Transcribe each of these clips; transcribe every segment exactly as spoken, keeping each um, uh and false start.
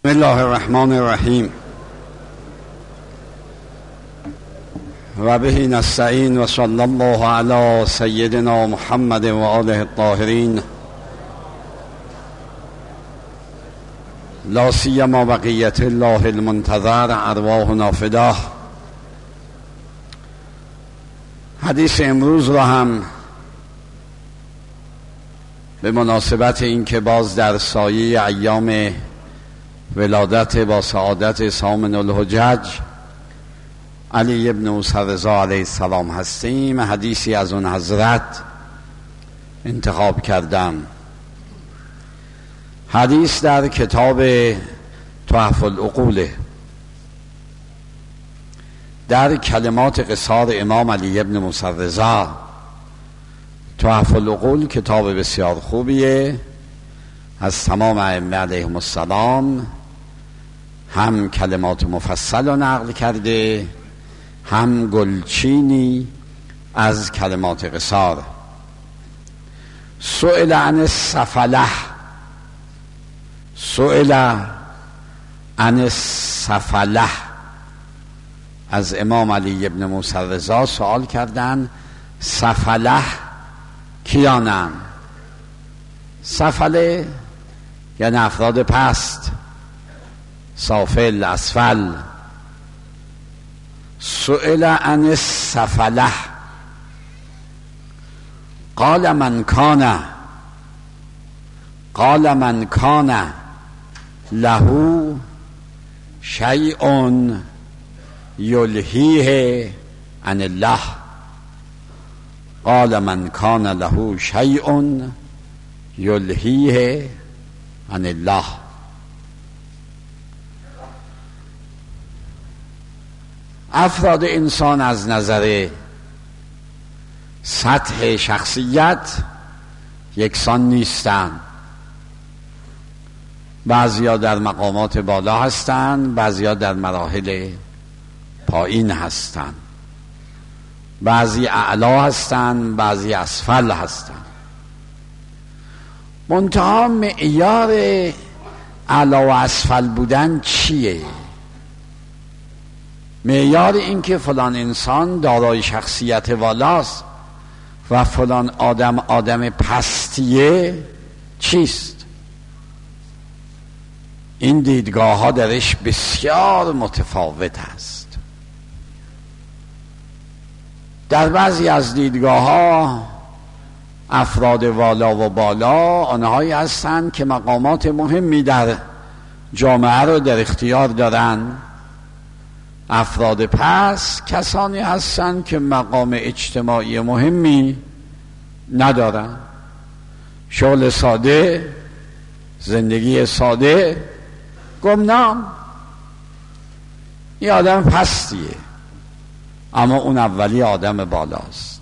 بسم الله الرحمن الرحیم و به نستعین و صلی الله علی سیدنا محمد و آله الطاهرین لا سیما بقیت الله المنتظر ارواحنا فداه. حدیث امروز را هم به مناسبت اینکه باز در سایه ایام ولادت با سعادت ثامن الحجج علی ابن موسی رضا علیه السلام هستیم، حدیثی از اون حضرت انتخاب کردم. حدیث در کتاب تحف العقول در کلمات قصار امام علی ابن موسی رضا. تحف العقول کتاب بسیار خوبیه، از تمام ائمه علیهم السلام هم کلمات مفصل رو نقل کرده، هم گلچینی از کلمات قصار. سئل عن السفله، سئل عن السفله، از امام علی ابن موسی رضا سوال کردن سفله کیانن؟ سفله یعنی افراد پست، سافل، اسفل. سئل عن السفله قال من کان قال من کان له شیء یلهیه عن الله، قال من کان له شیء یلهیه عن الله. افراد انسان از نظر سطح شخصیت یکسان نیستند. بعضیا در مقامات بالا هستند، بعضیا در مراحل پایین هستند، بعضی اعلا هستند، بعضی اسفل هستند. منتها معیار اعلا و اسفل بودن چیه؟ معیار این که فلان انسان دارای شخصیت والاست و فلان آدم آدم پستیه چیست؟ این دیدگاه ها درش بسیار متفاوت است. در بعضی از دیدگاه ها افراد والا و بالا آنهایی هستند که مقامات مهمی در جامعه رو در اختیار دارند. افراد پس کسانی هستند که مقام اجتماعی مهمی ندارند، شغل ساده، زندگی ساده، گمنام. این آدم پستیه، اما اون اولی آدم بالاست.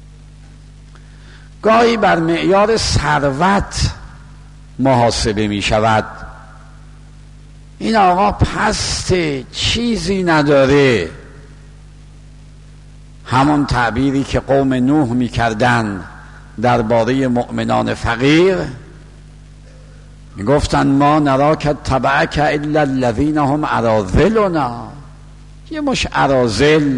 گاهی بر معیار ثروت محاسبه می شود. این آقا پسته، چیزی نداره. همون تعبیری که قوم نوح می کردن درباره مؤمنان فقیر، می گفتن ما نراک تبعک الا الذین هم اراذلنا. یه مش اراذل،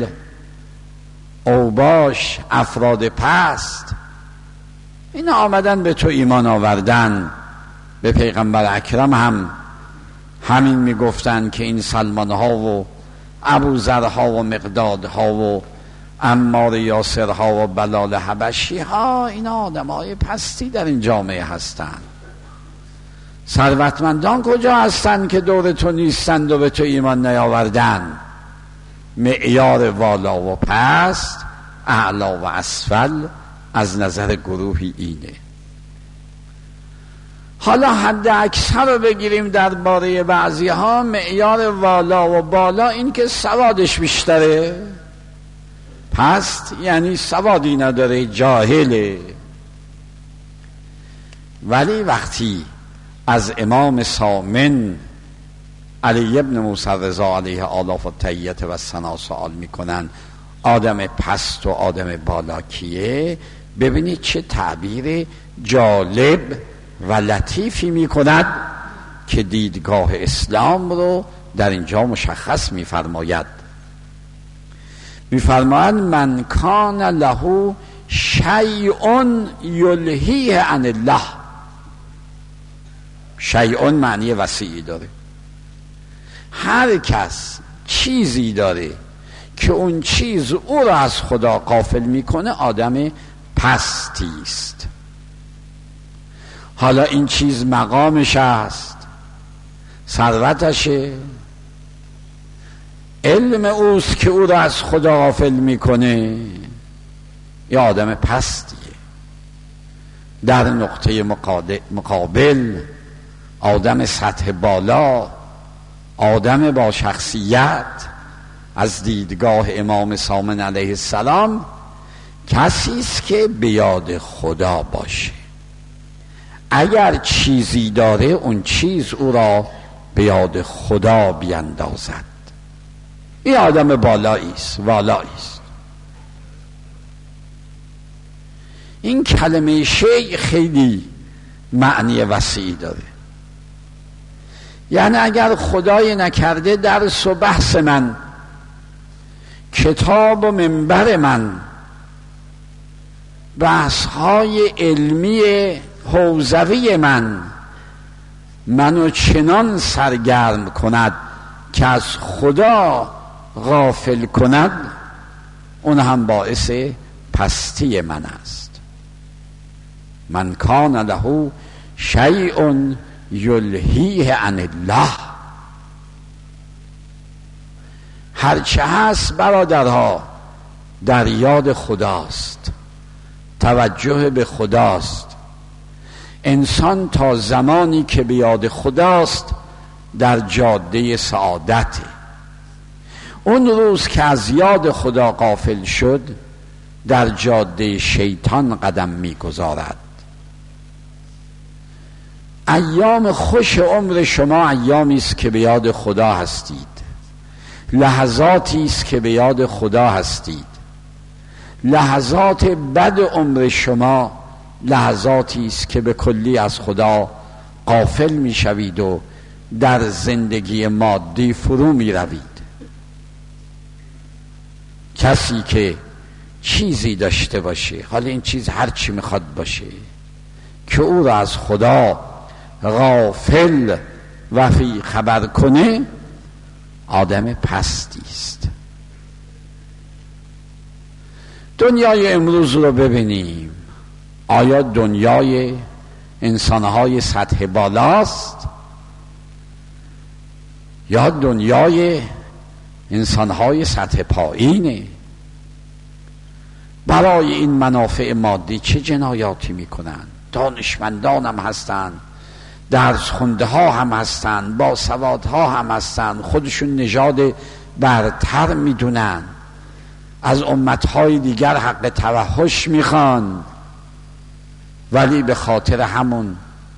اوباش، افراد پست، این آمدن به تو ایمان آوردن. به پیغمبر اکرم هم همین میگفتن که این سلمان ها و ابوذر ها و مقداد ها و عمار یاسر ها و بلال حبشی ها، این آدم های پستی در این جامعه هستند. ثروتمندان کجا هستند که دور تو نیستند و به تو ایمان نیاوردن؟ معیار والا و پست، اعلا و اسفل از نظر گروهی اینه. حالا حد اکثر رو بگیریم درباره بعضی ها، معیار والا و بالا این که سوادش بیشتره، پست یعنی سوادی نداره، جاهله. ولی وقتی از امام ثامن علی ابن موسی رضا علیه آلاف و تحیت و ثنا سوال میکنن آدم پست و آدم بالا کیه، ببینید چه تعبیر جالب و لطیفی می کند که دیدگاه اسلام رو در اینجا مشخص می‌فرماید. می‌فرماید من کان له شیء یلهیه عن الله. شیء معنی وسیعی داره. هر کس چیزی داره که اون چیز او را از خدا غافل میکنه آدم پستی است. حالا این چیز مقامش است، ثروتشه، علم اوست که او را از خدا غافل میکنه، یا آدم پستیه. در نقطه مقابل آدم سطح بالا، آدم با شخصیت از دیدگاه امام صامن علیه السلام کسی است که به یاد خدا باشه. اگر چیزی داره اون چیز او را به یاد خدا بیندازد. این آدم بالایی است، والایی است. این کلمه شیء خیلی معنی وسیعی داره. یعنی اگر خدای نکرده درس و بحث من، کتاب و منبر من، بحث های علمی حوزوی من منو چنان سرگرم کند که از خدا غافل کند، اون هم باعث پستی من است. من کان له شیء یلهیه عن الله. هرچه هست برادرها در یاد خداست، توجه به خداست. انسان تا زمانی که به یاد خداست در جاده سعادته. اون روز که از یاد خدا غافل شد در جاده شیطان قدم می‌گذارد. ایام خوش عمر شما ایامی است که به یاد خدا هستید، لحظاتی است که به یاد خدا هستید. لحظات بد عمر شما لحظاتی است که به کلی از خدا غافل میشوید و در زندگی مادی فرو میروید. کسی که چیزی داشته باشه، حالا این چیز هر چی میخواد باشه، که او را از خدا غافل و فی خبر کنه، آدم پستی است. دنیای امروز رو ببینیم. آیا دنیای انسانهای سطح بالاست یا دنیای انسانهای سطح پایینه؟ برای این منافع مادی چه جنایاتی میکنن؟ دانشمندان هم هستن، درس خونده ها هم هستن، با سوادها هم هستن، خودشون نژاد برتر میدونن، از امتهای دیگر حق توحش میخوان، ولی به خاطر همون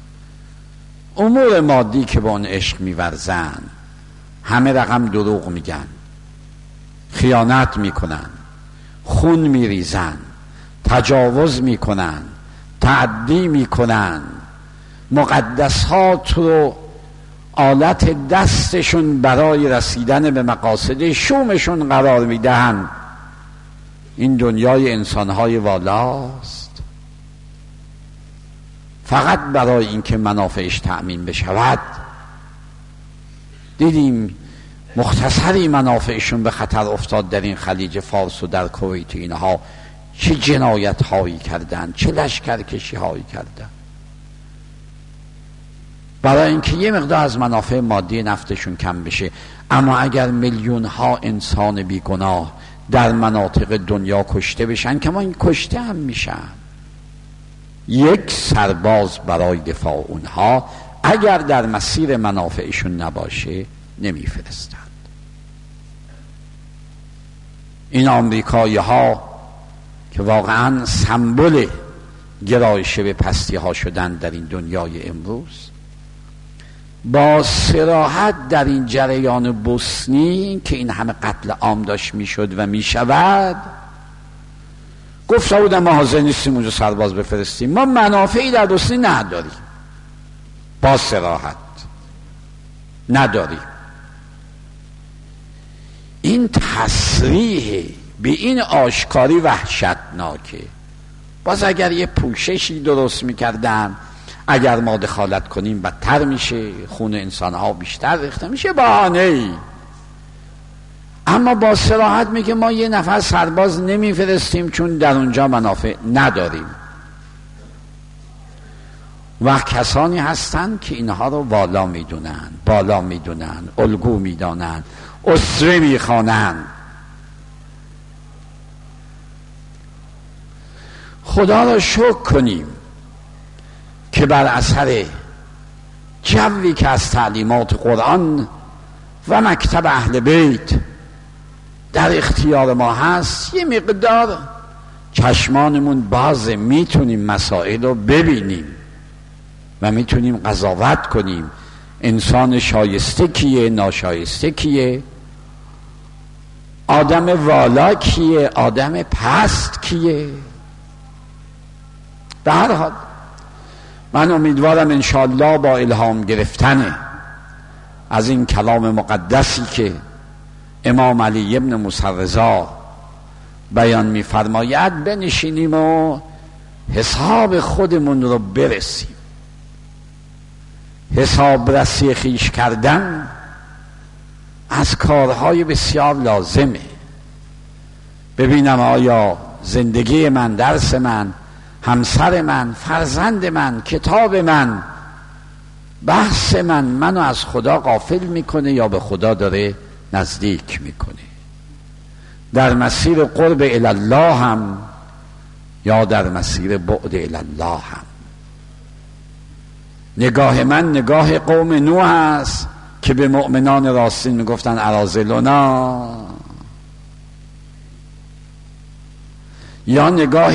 امور مادی که با اون عشق میورزن همه رقم دروغ میگن، خیانت میکنن، خون میریزن، تجاوز میکنن، تعدی میکنن، مقدسات رو آلت دستشون برای رسیدن به مقاصد شومشون قرار میدهن. این دنیای انسانهای والاست. فقط برای اینکه منافعش تأمین بشود. دیدیم مختصری منافعشون به خطر افتاد در این خلیج فارس و در کویت. اینها چه جنایت هایی کردن، چه لشکرکشی هایی کردن، برای اینکه یه مقدار از منافع مادی نفتشون کم بشه. اما اگر میلیون ها انسان بیگناه در مناطق دنیا کشته بشن، که ما این کشته هم میشن، یک سرباز برای دفاع اونها اگر در مسیر منافعشون نباشه نمیفرستند. این آمریکایی ها که واقعا سمبل گرایش به پستی ها شدن در این دنیای امروز، با صراحت در این جریان بوسنی که این همه قتل عام داشت میشد و میشود، گفته بودن ما حاضر نیستیم اونجا سرباز بفرستیم، ما منافعی در بوسنی نداریم. با صراحت نداریم. این تصریح به این آشکاری وحشتناکه. باز اگر یه پوششی درست میکردن، اگر ما دخالت کنیم بدتر میشه، خون انسانها بیشتر ریخته میشه، بهانه‌ای. اما با صراحت میگه ما یه نفر سرباز نمیفرستیم چون در اونجا منافع نداریم. و کسانی هستن که اینها رو والا میدونن، بالا میدونن، الگو میدانن، اسره میخوانن. خدا را شکر کنیم که بر اثر جوی که از تعلیمات قرآن و مکتب اهل بیت در اختیار ما هست، یه مقدار چشمانمون بازه، میتونیم مسائل رو ببینیم و میتونیم قضاوت کنیم. انسان شایسته کیه، ناشایسته کیه، آدم والا کیه، آدم پست کیه. به هر حال من امیدوارم انشاءالله با الهام گرفتن از این کلام مقدسی که امام علی ابن موسی رضا بیان می‌فرماید بنشینیم و حساب خودمون رو برسیم. حساب رسی خیش کردن از کارهای بسیار لازمه. ببینم آیا زندگی من، درس من، همسر من، فرزند من، کتاب من، بحث من منو از خدا غافل میکنه یا به خدا داره نزدیک میکنه. در مسیر قرب الله هم یا در مسیر بعد الله هم. نگاه من نگاه قوم نوح است که به مؤمنان راستین میگفتن اراذلنا، یا نگاه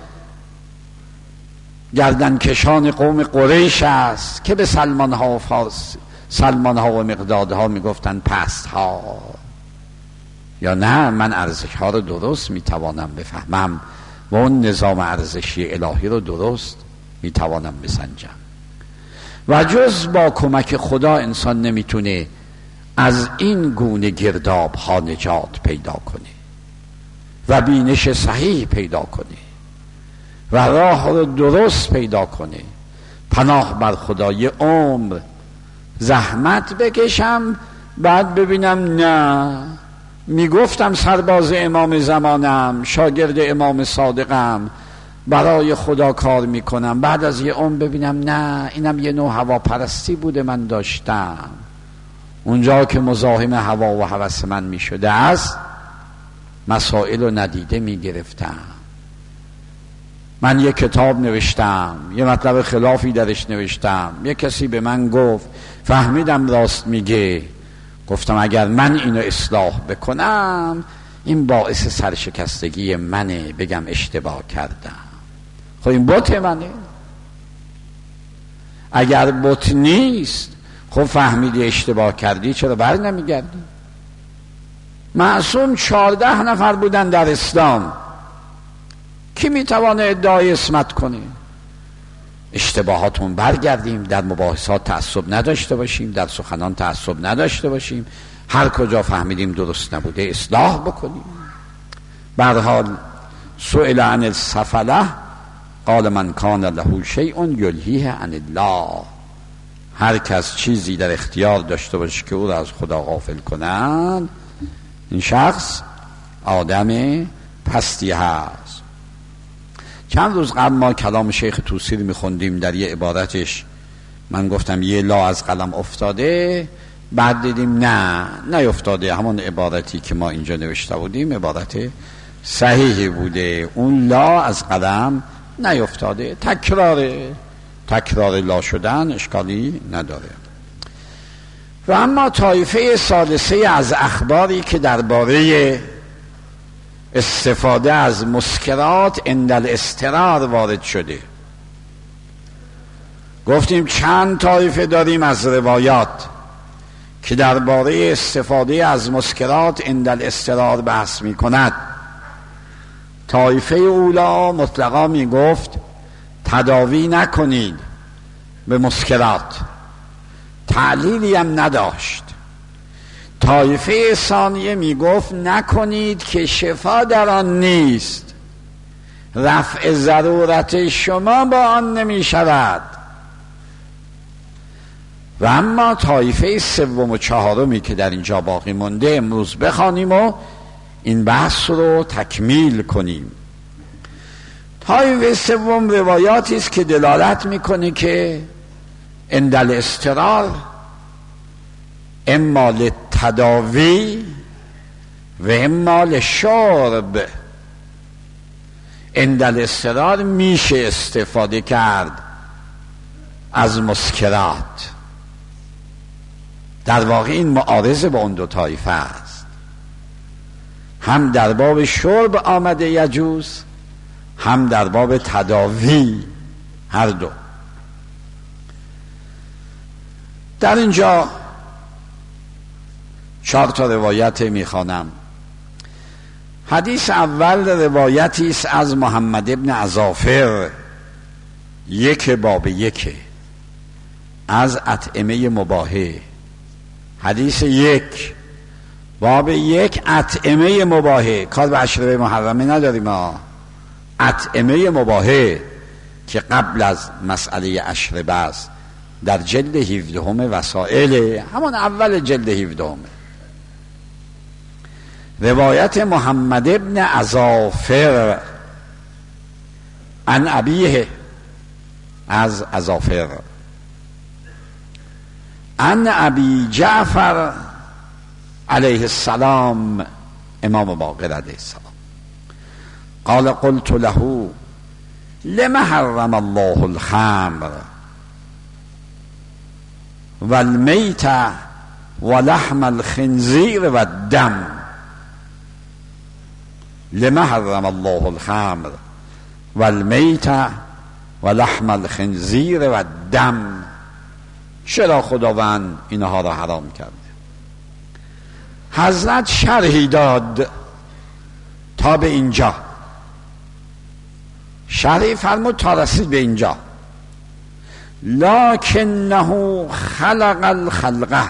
گردنکشان قوم قریش است که به سلمان ها و فارس سلمان ها و مقداد ها میگفتن پست ها. یا نه، من ارزش ها رو درست میتوانم بفهمم و اون نظام ارزشی الهی رو درست میتوانم بسنجم. و جز با کمک خدا انسان نمیتونه از این گونه گرداب ها نجات پیدا کنه و بینش صحیح پیدا کنه و راه رو درست پیدا کنه. پناه بر خدا. یه عمر زحمت بکشم بعد ببینم نه، میگفتم سرباز امام زمانم، شاگرد امام صادقم، برای خدا کار میکنم، بعد از یه عمر ببینم نه، اینم یه نوع هواپرستی بوده من داشتم، اونجا که مزاحم هوا و هوس من میشده است مسائل رو ندیده میگرفتم. من یه کتاب نوشتم، یه مطلب خلافی درش نوشتم، یه کسی به من گفت، فهمیدم راست میگه، گفتم اگر من اینو اصلاح بکنم این باعث سرشکستگی منه، بگم اشتباه کردم. خب این بت منه. اگر بت نیست، خب فهمیدی اشتباه کردی، چرا بر نمیگردی؟ معصوم چهارده نفر بودن در اسلام، کی میتوانه ادعای اسمت کنه؟ اشتباهاتون برگردیم، در مباحثات تعصب نداشته باشیم، در سخنان تعصب نداشته باشیم، هر کجا فهمیدیم درست نبوده اصلاح بکنیم. به هر حال سئل عن السفله قال من کان له شیء یلهیه عن الله. هر کس چیزی در اختیار داشته باشه که او را از خدا غافل کنند، این شخص آدم پستی هست. چند روز قبل ما کلام شیخ توسی رو میخوندیم، در یه عبارتش من گفتم یه لا از قلم افتاده، بعد دیدیم نه نیفتاده، همون عبارتی که ما اینجا نوشته بودیم عبارت صحیحی بوده، اون لا از قلم نیفتاده. تکراره، تکرار لا شدن اشکالی نداره. و اما طایفه ثالثه از اخباری که درباره استفاده از مسکرات عند الاضطرار وارد شده، گفتیم چند طایفه داریم از روایات که درباره استفاده از مسکرات عند الاضطرار بحث می کند. طایفه اولا مطلقا می گفت تداوی نکنید به مسکرات، تعلیلی هم نداشت. طایفه ثانیه میگفت نکنید که شفا در آن نیست، رفع ضرورت شما با آن نمی شود. و اما طایفه سوم و چهارمی که در اینجا باقی مونده امروز بخوانیم و این بحث رو تکمیل کنیم. طایفه سوم روایاتی است که دلالت میکنه که عند الاضطرار اما للتداوی و اما للشرب. عند الاضطرار میشه استفاده کرد از مسکرات. در واقع این معارضه با اون دو طایفه است، هم در باب شرب آمده یجوز، هم در باب تداوی، هر دو. در اینجا چهار تا روایت میخوانم. حدیث اول روایتی است از محمد ابن عزافر، یک باب یک، از اطعمه مباحه. حدیث یک باب یک، اطعمه مباحه. کار به اشربه محرمه نداریم ما. اطعمه مباحه که قبل از مسئله اشربه است، در جلد هفدهم وسائل، همان اول جلد هفدهم. روایت محمد ابن عزافر عن ابیه، از عزافر، عن ابی جعفر علیه السلام، امام باقر علیه السلام، قال قلت له لما حرم الله الخمر والمیت ولحم الخنزیر والدم. لما حرم الله الخمر والمیت ولحم الخنزیر والدم. چرا خداوند اینها را حرام کرده؟ حضرت شرحی داد تا به اینجا، شرحی فرمود تا رسید به اینجا. لکنه خلق الخلقه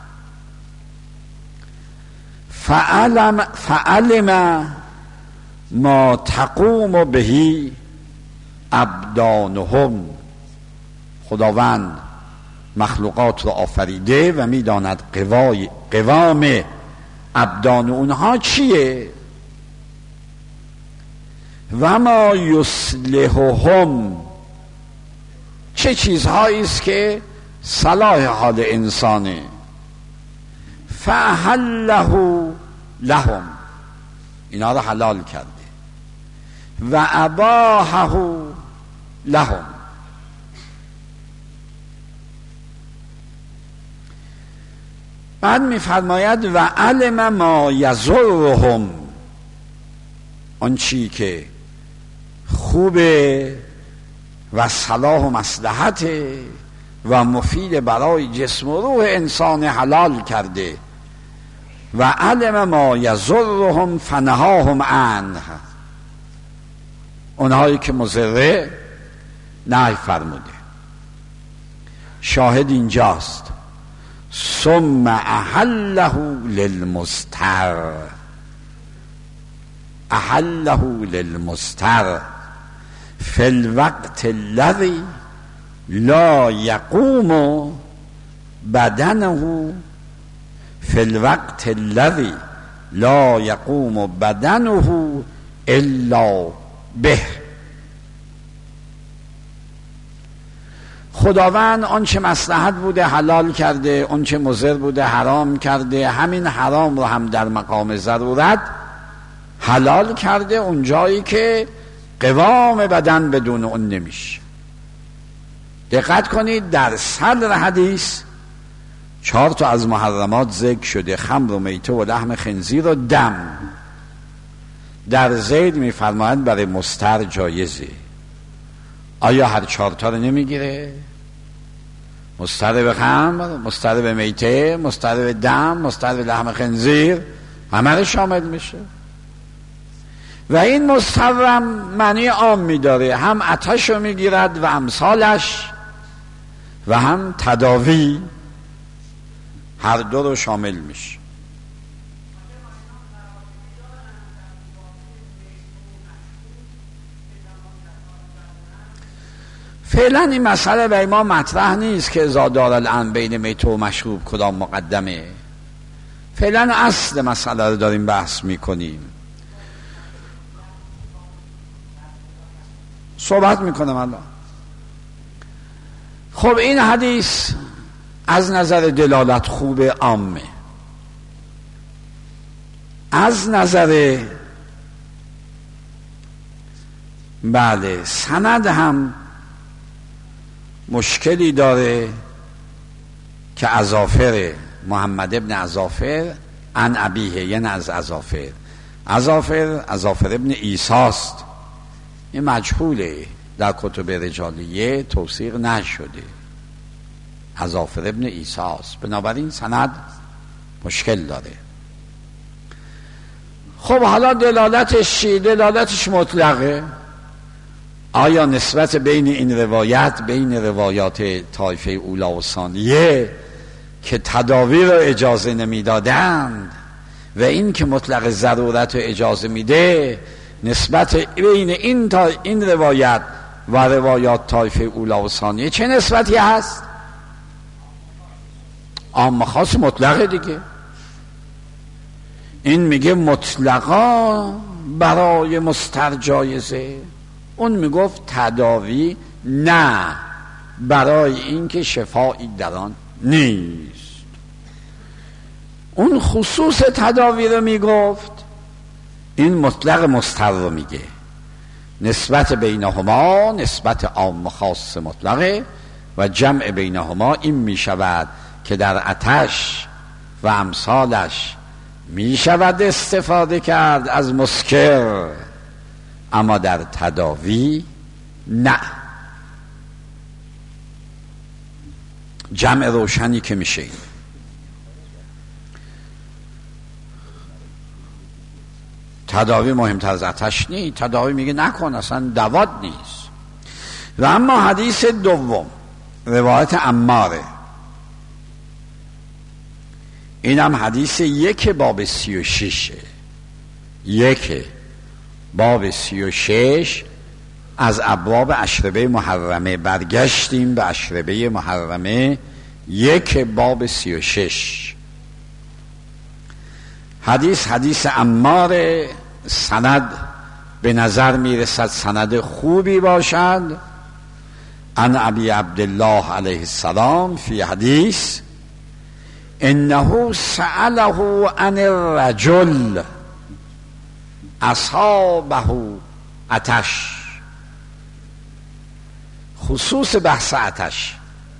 فعلم, فعلم ما تقوم بهی ابدانهم. خداوند مخلوقات را آفریده و میداند قوای قوام ابدان اونها چیه. و ما یصلحهم، چه چیزهایی است که صلاح حال انسانه. فأحله لهم، اینا را حلال کرده. و اباحه لهم، بعد میفرماید و علم ما یضرهم، آن چی که خوبه و صلاح و مصلحت و مفید برای جسم و روح انسان حلال کرده. و علم ما یضرهم فنهاهم عنه، اونهایی که مضره نهی فرموده. شاهد اینجاست. ثم احله للمستر، احله للمستر فی الوقت الذی لا یقوم بدنه، فی الوقت الذی لا یقوم بدنه الا به. خداوند آنچه مصلحت بوده حلال کرده، آنچه مضر بوده حرام کرده. همین حرام رو هم در مقام ضرورت حلال کرده، اون جایی که قوام بدن بدون اون نمیشه. دقت کنید در صدر حدیث چهار تا از محرمات ذکر شده: خمر و میته و لحم خنزیر و دم. در ذیل میفرمایند برای مستر جایزه. آیا هر چهار تا رو نمیگیره؟ مستر به خمر، مستر به میته، مستر به دم، مستر به لحم خنزیر، همه رو شامل میشه. و این مسترم معنی عام میداره، هم آتش رو میگیرد و امثالش، و هم تداوی هر دو رو شامل میشه. فعلا این مسئله برای ما مطرح نیست که اذا دار الان بین میت و مشروب کدام مقدمه. فعلا اصل مسئله رو داریم بحث میکنیم. صحبت میکنم الان. خب این حدیث از نظر دلالت خوب عامه، از نظر بله سند هم مشکلی داره که اظافر محمد ابن اظافر عن ابیه، یعنی از اظافر اظافر اظافر ابن عیساست. این مجهوله، در کتب رجالیه توثیق نشده، اظافر ابن عیساست، بنابراین سند مشکل داره. خب حالا دلالتش چی؟ دلالتش مطلقه. آیا نسبت بین این روایت بین روایات طایفه اولا و ثانیه که تداوی رو اجازه نمیدادند و این که مطلق ضرورت رو اجازه میده، نسبت بین این تا این روایت و روایات طایفه اولا و ثانیه چه نسبتی هست؟ عام خاص مطلقه دیگه. این میگه مطلقا برای مستر جایزه، اون میگفت تداوی نه، برای اینکه شفایی در آن نیست. اون خصوص تداوی رو میگفت، این مطلق مستر رو میگه. نسبت بینهما نسبت عام خاص مطلقه و جمع بینهما این میشود که در آتش و امثالش میشود استفاده کرد از مسکر، اما در تداوی نه. جمع روشنی که میشه. تداوی مهمتر از آتش نیست. تداوی میگه نکن، اصلا دوات نیست. و اما حدیث دوم روایت عماره، اینم حدیث یک باب سی و ششه، یک باب سی و شش از ابواب اشربه محرمه. برگشتیم به اشربه محرمه، یک باب سی و شش. حدیث حدیث عمار، سند به نظر میرسد سند خوبی باشد. عن ابی عبدالله علیه السلام فی حدیث انه سأله عن الرجل اصابه آتش. خصوص بحث آتش،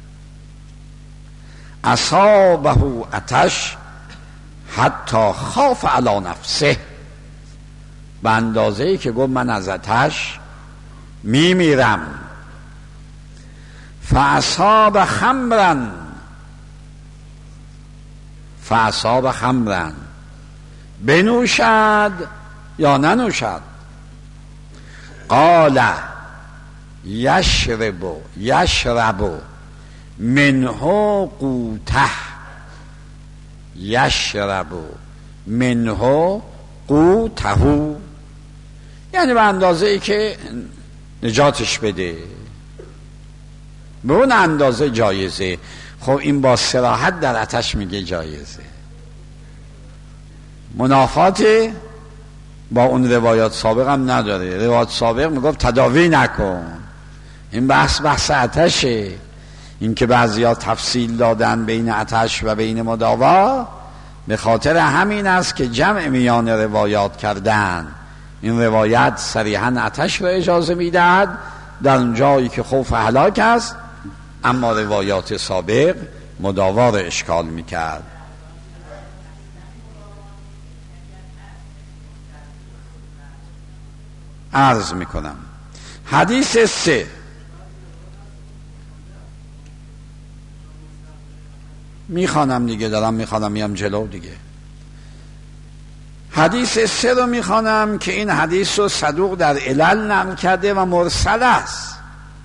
اصابه آتش حتی خاف علی نفسه، به اندازه ای که گفت من از آتش میمیرم. فاصاب خمرن فاصاب خمرن بنوشد یا ننوشد. قال یشرب یشرب منه قوته، یشرب منه قوته، یعنی به اندازه ای که نجاتش بده، به اون اندازه جایزه. خب این با صراحت در آتش میگه جایزه، منافات با اون روایات سابق هم نداره. روایات سابق میگفت تداوی نکن، این بحث بحث آتشه. این که بعضیا تفصیل دادن بین آتش و بین مداوا به خاطر همین است که جمع میان روایات کردن. این روایت صریحاً آتش را اجازه میدهد در اون جایی که خوف هلاک است، اما روایات سابق مداوا را اشکال میکرد. عرض میکنم حدیث سه، میخوانم دیگه، دارم میخوانم میام جلو دیگه. حدیث سه رو میخوانم که این حدیث رو صدوق در علل نقل کرده و مرسل است.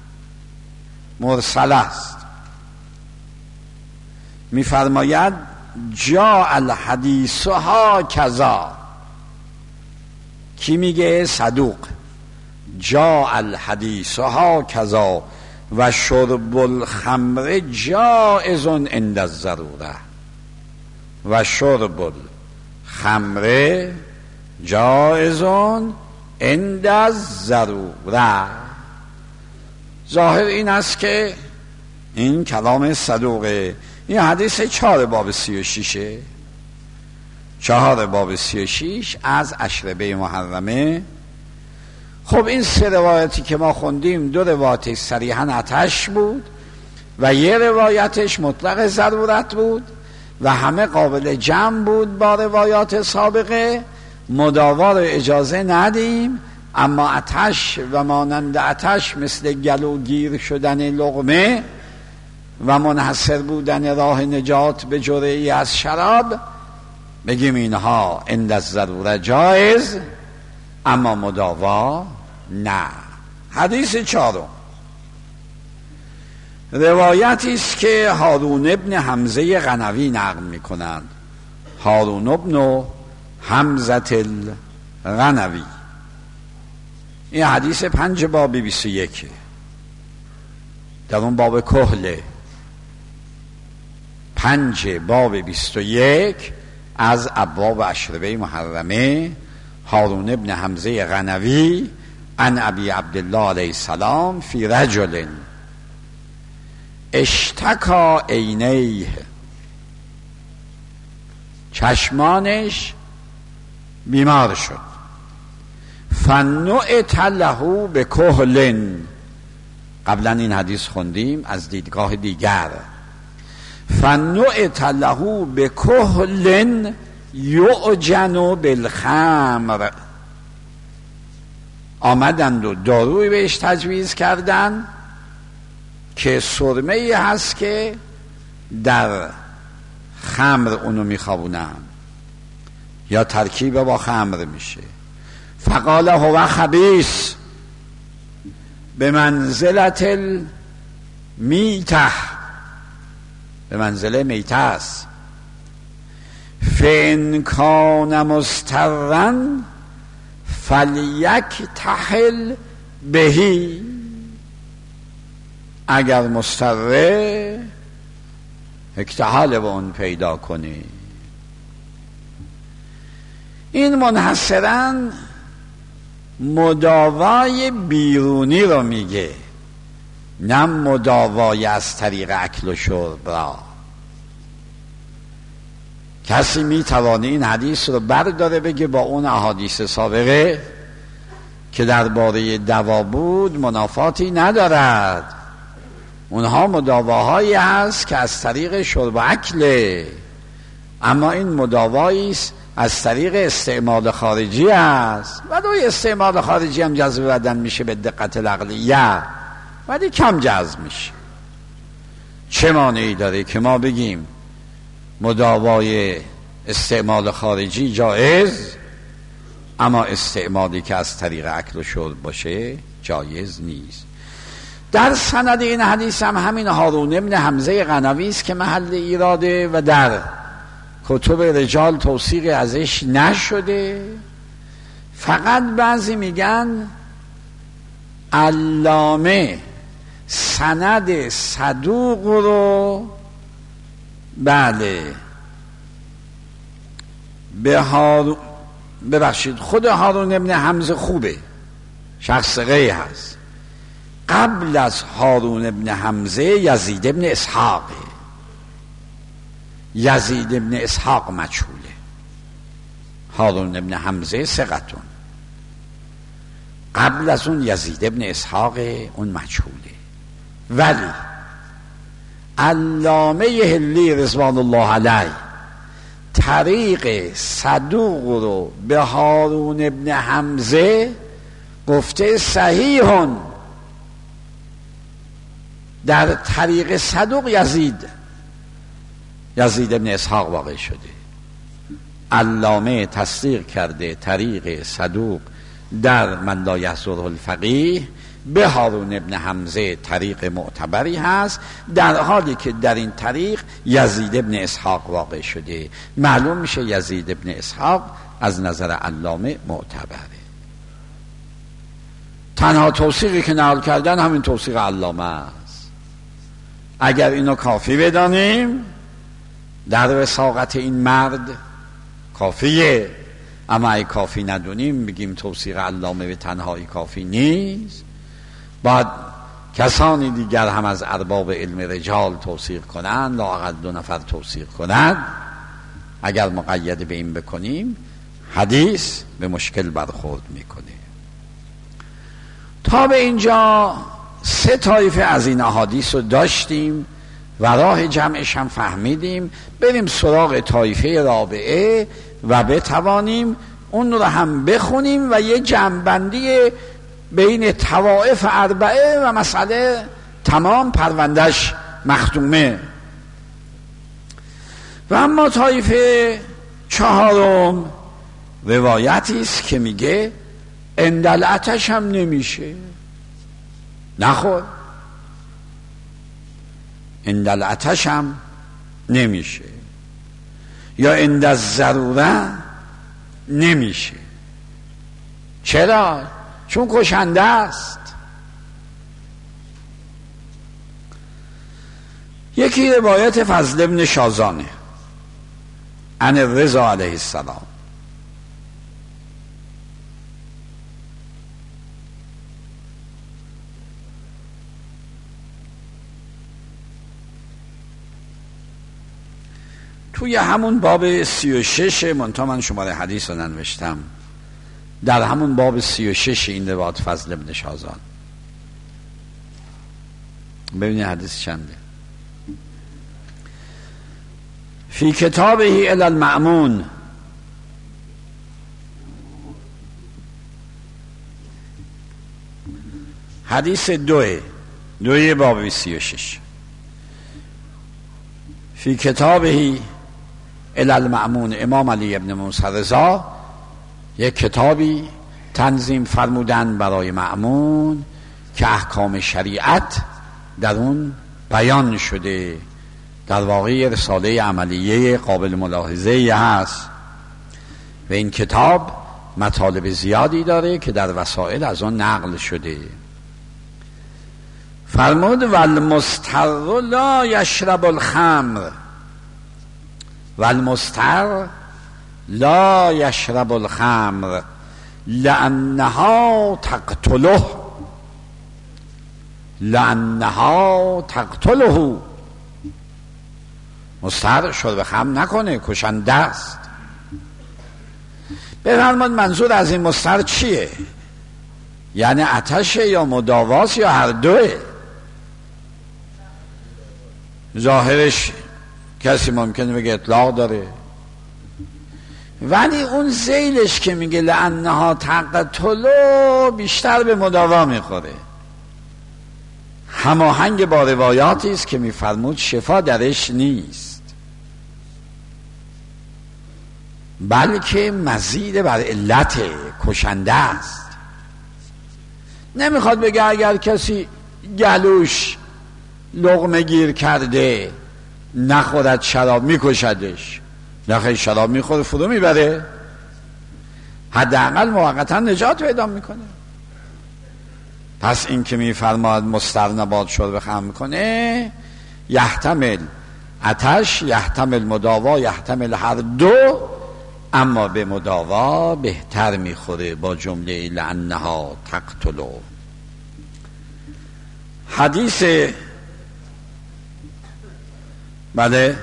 مرسل است. میفرماید جاء الحدیث ها کذا. کی میگه؟ صدوق. جاء الحدیث ها کذا و شرب الخمر جائز عند الضروره و شرب الخمر جائز عند الضروره. ظاهر این است که این کلام صدوقه. این حدیث چهار باب سی و شیشه، چهار باب سی و شیش از اشربه محرمه. خب این سه روایتی که ما خوندیم، دو روایتش صریحاً آتش بود و یه روایتش مطلق ضرورت بود و همه قابل جمع بود با روایات سابقه. مداوا رو اجازه ندیم، اما آتش و مانند آتش مثل گلوگیر شدن لقمه و منحصر بودن راه نجات به جرعه‌ای از شراب، بگیم اینها عند الضروره جایز، اما مداوا نه. حدیث چهارم روایتی است که هارون ابن حمزه قنوی نقل می‌کنند. هارون ابن حمزه القنوی. این حدیث پنج باب بیست و یک، در اون باب کهله پنج باب بیست و یک از ابواب اشربه محرمه. هارون ابن حمزه قنوی عن ابی عبدالله علیه السلام فی رجل اشتکا عینیه، چشمانش بیمار شد. فنعت له به کهل، قبلا این حدیث خوندیم از دیدگاه دیگر. فنعت له به کهل یعجن بالخمر، آمدند و داروی بهش تجویز کردن که سرمه‌ای هست که در خمر اونو میخوابونن یا ترکیب با خمر میشه. فقال هو خبیث به منزلت المیته، به منزله میته است. فان کان مضطرا فلیکتحل بهی، اگر مضطره اکتحال با اون پیدا کنه. این منحصراً مداوای بیرونی رو میگه، نه مداوای از طریق اکل و شرب را. کسی میتوانه این حدیث رو برداره بگه با اون احادیث سابقه که درباره دوا بود منافاتی ندارد. اونها مداواهایی هست که از طریق شرب و اکله، اما این مداوایی است از طریق استعمال خارجی است. و دوی استعمال خارجی هم جذب بدن میشه به دقت العقلیه، ولی کم جذب میشه. چه مانعی داره که ما بگیم مداوای استعمال خارجی جایز، اما استعمالی که از طریق اکل و شرب باشه جایز نیست. در سند این حدیث هم همین هارون ابن حمزه قنوی است که محل ایراده و در کتب رجال توثیق ازش نشده. فقط بعضی میگن علامه سند صدوق رو بله به هارون، ببخشید خود هارون ابن حمزه خوبه، شخص غی هست. قبل از هارون ابن حمزه یزید ابن اسحاق، یزید ابن اسحاق مجهوله، هارون ابن حمزه ثقتون. قبل از اون یزید ابن اسحاق اون مجهوله. ولی علامه هلی رضوان الله علیه طریق صدوق رو به هارون ابن حمزه گفته صحیحون، در طریق صدوق یزید یزید ابن اسحاق واقع شده. علامه تصدیق کرده طریق صدوق در من لا یحضره الفقیه به هارون ابن حمزه طریق معتبری هست، در حالی که در این طریق یزید ابن اسحاق واقع شده. معلوم میشه یزید ابن اسحاق از نظر علامه معتبره. تنها توثیقی که نقل کردن همین توثیق علامه است. اگر اینو کافی بدانیم در وثاقت این مرد کافیه، اما اگه کافی ندونیم بگیم توثیق علامه به تنهایی کافی نیست، باید کسانی دیگر هم از ارباب علم رجال توثیق کنند، لااقل دو نفر توثیق کنند. اگر مقید به این بکنیم حدیث به مشکل برخورد میکنه. تا به اینجا سه طایفه از این احادیث رو داشتیم و راه جمعش هم فهمیدیم. بریم سراغ طایفه رابعه و بتوانیم اون رو هم بخونیم و یه جمع‌بندی بین طوائف اربعه و مسئله تمام، پروندهش مختومه. و اما طایفه چهارم روایتی است که میگه اندلعتش هم نمیشه. نخور، اندلعتش هم نمیشه، یا اند ضروره نمیشه. چرا؟ چون کشنده است. یکی روایت فضل ابن شازانه عن رضا علیه السلام، توی همون باب سی و شش، منتها من شماره حدیث رو ننوشتم، در همون باب سی و شش این روایت فضل ابن شازان، ببینید حدیث چنده. فی کتابه الی المأمون، حدیث دوه دوی باب سی و شش. فی کتابه الی المأمون، امام علی ابن موسی رضا یک کتابی تنظیم فرمودن برای مأمون که احکام شریعت در اون بیان شده. در واقع رساله عملیه قابل ملاحظه هست و این کتاب مطالب زیادی داره که در وسائل از اون نقل شده. فرمود والمستر لا یشرب الخمر، والمستر لا یشرب الخمر لانها تقتله، لانها تقتله. مستر شرب خمر نکنه، کشنده است. بفرماد منظور از این مستر چیه؟ یعنی آتشه یا مداواست یا هر دوه؟ ظاهرش کسی ممکنه بگه اطلاق داره، ولی اون ذیلش که میگه لانها تقتلو بیشتر به مداوا میخوره. هماهنگ با روایاتی است که میفرمود شفا درش نیست، بلکه مزید بر علت، کشنده است. نمیخواد بگه اگر کسی گلوش لقمه گیر کرده نخورد شراب میکشدش. نخیر، شراب میخوره فرو میبره، حداقل موقتا نجات پیدا میکنه. پس این که میفرماد مستر نباد شرب خمر میکنه، یحتمل آتش، یحتمل مداوا، یحتمل هر دو، اما به مداوا بهتر میخوره با جمله لانها تقتلو. حدیث بله،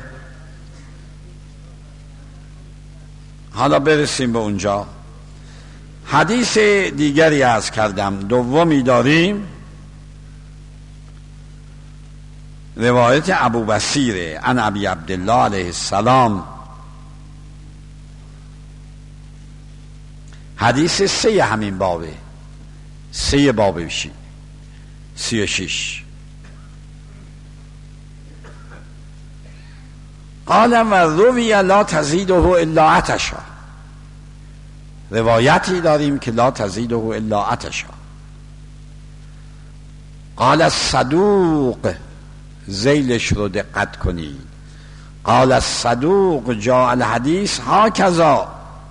حالا برسیم به اونجا. حدیث دیگری عرض کردم، دومی داریم، روایت ابو بصیر عن ابی عبدالله علیه السلام، حدیث سه همین بابه، سه باب بشی سی و شش. قال و روی لا تزیده الا عطشا، روایتی داریم که لا تزیده الا عطشا. قال الصدوق، ذیلش رو دقت کنید، قال الصدوق جاء الحدیث هکذا.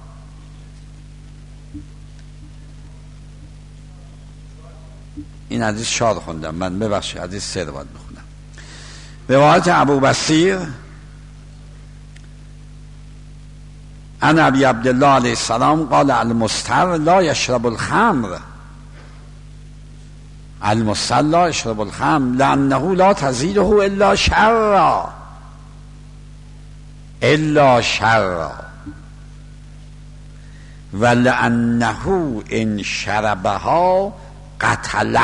این حدیث شاد خوندم من، ببخشید حدیث سه رو باید بخونم. روایت ابو بصیر عن ابی عبدالله علیه السلام قال المستر لا یشرب الخمر، المستر لا یشرب الخمر لانه لا تزیده الا شرا، الا شرا، ولانه ان شربها قتله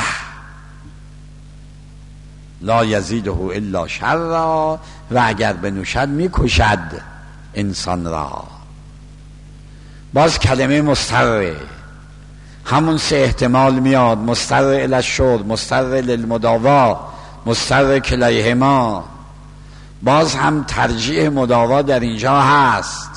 لا یزیده الا شرا، و اگر بنوشد میکشد انسان را. باز کلمه مستر همون سه احتمال میاد، مستر الی الشرب، مستر للمداوا، مستر کلیهما. باز هم ترجیح مداوا در اینجا هست،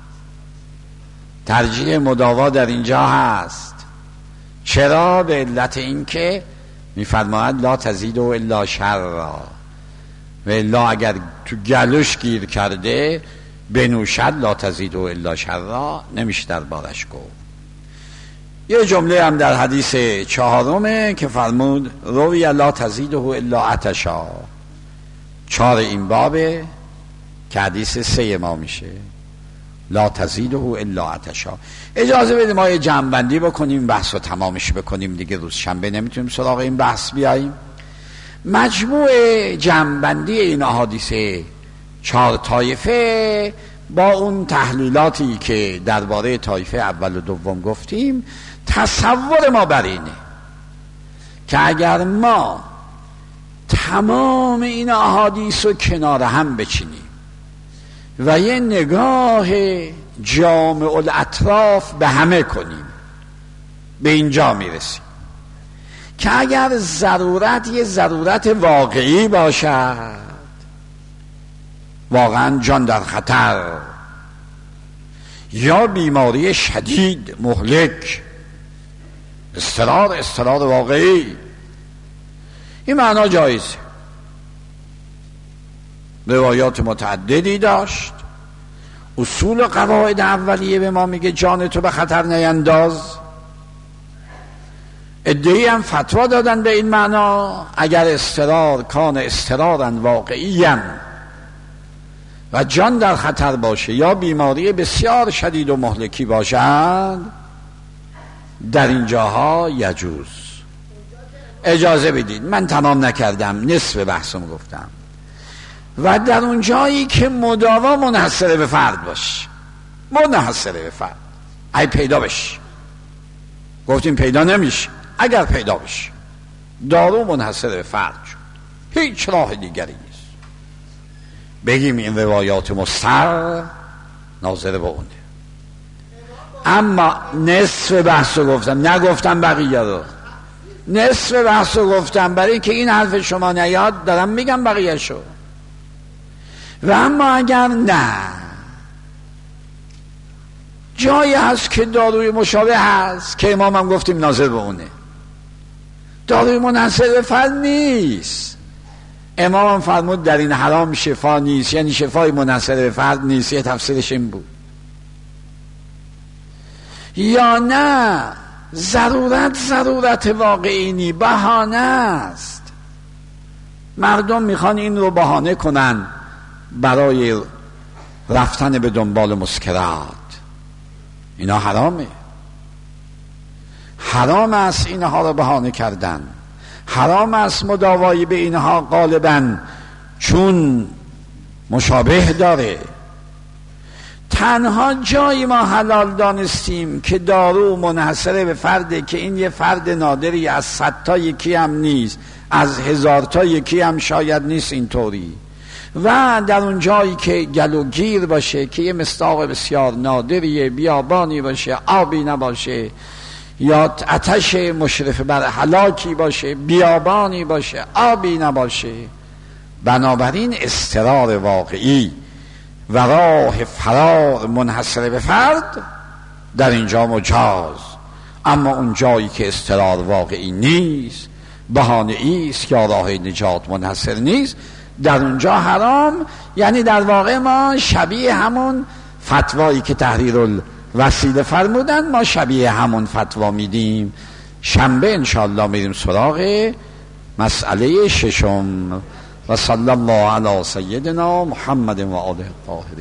ترجیح مداوا در اینجا هست. چرا؟ به علت اینکه میفرماید لا تزید الا شرا، و الا اگر تو گلوش گیر کرده بنوشد لا تزید الا شرا، نمیشه در بارش گفت. یه جمله هم در حدیث چهارمه که فرمود روی لا تزیده الا عطشا، چهار این بابه که حدیث سه ما میشه، لا تزیده الا عطشا. اجازه بده ما یه جمع‌بندی بکنیم، بحث رو تمامش بکنیم دیگه، روز شنبه نمیتونیم سراغ این بحث بیاییم. مجموع جمع‌بندی این احادیث چهار طایفه با اون تحلیلاتی که درباره طایفه اول و دوم گفتیم، تصور ما بر اینه که اگر ما تمام این احادیث رو کنار هم بچینیم و یه نگاه جامع الاطراف به همه کنیم، به اینجا میرسیم که اگر ضرورت یه ضرورت واقعی باشد، واقعا جان در خطر یا بیماری شدید مهلک، اضطرار اضطرار واقعی، این معنا جایزه. روایات متعددی داشت، اصول و قواعد اولیه به ما میگه جان تو به خطر نینداز. ادعی هم فتوا دادن به این معنا اگر اضطرار کان اضطرارا واقعیاً و جان در خطر باشه یا بیماری بسیار شدید و مهلکی باشد، در این جاها یجوز. اجازه بدید من تمام نکردم، نصف بحثم گفتم. و در اون جایی که مداوا منحصر به فرد باشه، منحصر به فرد، ای پیدا بشه، گفتیم پیدا نمیشه، اگر پیدا بشه دارو منحصر به فرد شد، هیچ راه دیگری نیست، بگیم این روایات مستر ناظر به اونه. اما نصف بحث رو گفتم، نگفتم بقیه رو، نصف بحث رو گفتم برای که این حرف شما نیاد، دارم میگم بقیه شو. و اما اگر نه، جایی هست که داروی مشابه هست که امام هم گفتیم ناظر به اونه، داروی منحصر به فرد نیست. امام هم فرمود در این حرام شفا نیست، یعنی شفای منحصر به فرد نیست، یه تفسیرش این بود. یا نه ضرورت ضرورت واقعی نی، بهانه است. مردم میخوان این رو بهانه کنن برای رفتن به دنبال مسکرات، اینا حرامه، حرام است اینها رو بهانه کردن، حرام است مداوایی به اینها غالبا چون مشابه داره. تنها جایی ما حلال دانستیم که دارو منحصره به فرده که این یه فرد نادری، از صد تا یکی هم نیست، از هزار تا یکی هم شاید نیست اینطوری، و در اون جایی که گلوگیر باشه که یه مصداق بسیار نادریه، بیابانی باشه، آبی نباشه، یا آتش مشرف بر هلاکی باشه، بیابانی باشه، آبی نباشه، بنابراین اضطرار واقعی و راه فرار منحصر به فرد در اینجا مجاز. اما اون جایی که اضطرار واقعی نیست بهانه ایست یا راه نجات منحصر نیست، در اونجا حرام. یعنی در واقع ما شبیه همون فتوایی که تحریر الوسیله فرمودن، ما شبیه همون فتوا میدیم. شنبه انشاءالله میریم سراغ مسئله ششم. و صلی الله علی سیدنا محمد و آله الطاهرین.